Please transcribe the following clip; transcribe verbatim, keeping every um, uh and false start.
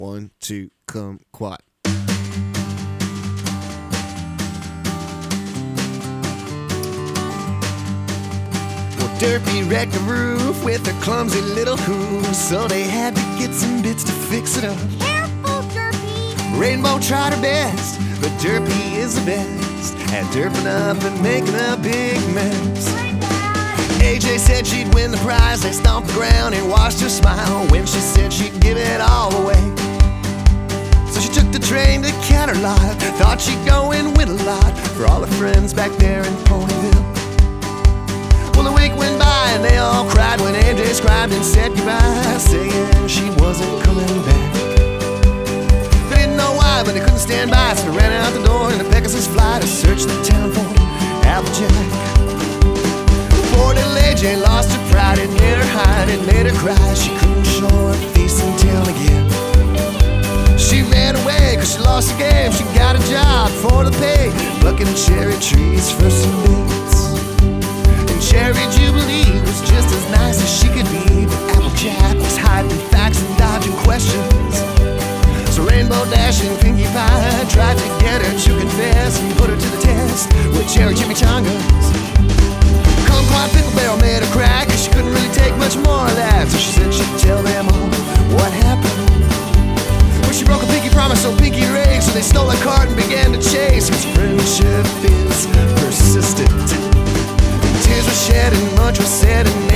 One, two, kumquat. Well, Derpy wrecked the roof with her clumsy little hooves, so they had to get some bits to fix it up. Careful, Derpy! Rainbow tried her best, but Derpy is the best at derping up and making a big mess. A J said she'd win the prize. They stomped the ground and watched her smile when she said she'd give it all away. So she took the train to Caterlot, thought she'd go and win a lot for all her friends back there in Ponyville. Well, a week went by and they all cried when A J scribed and said goodbye, saying she wasn't coming back. They didn't know why, but they couldn't stand by, so they ran out the door in a Pegasus fly to search the town for Applejack. Poor little A J lost her pride, it made her hide, it made her cry. She couldn't show her face in town again. She ran away cause she lost the game. She got a job for the pay, plucking cherry trees for some bits. And Cherry Jubilee was just as nice as she could be, but Applejack was hiding facts and dodging questions. So Rainbow Dash and Pinkie Pie tried to get her to confess and put her to the test with Cherry Chimichangas. Kumquat Pickle Barrel made her cry, cause she couldn't really take much more of that. So she said she'd tell them all what happened. Well, she broke a pinky promise, so Pinky raged, so they stole a cart and began to chase. Cause friendship is persistent. And tears were shed and much was said, and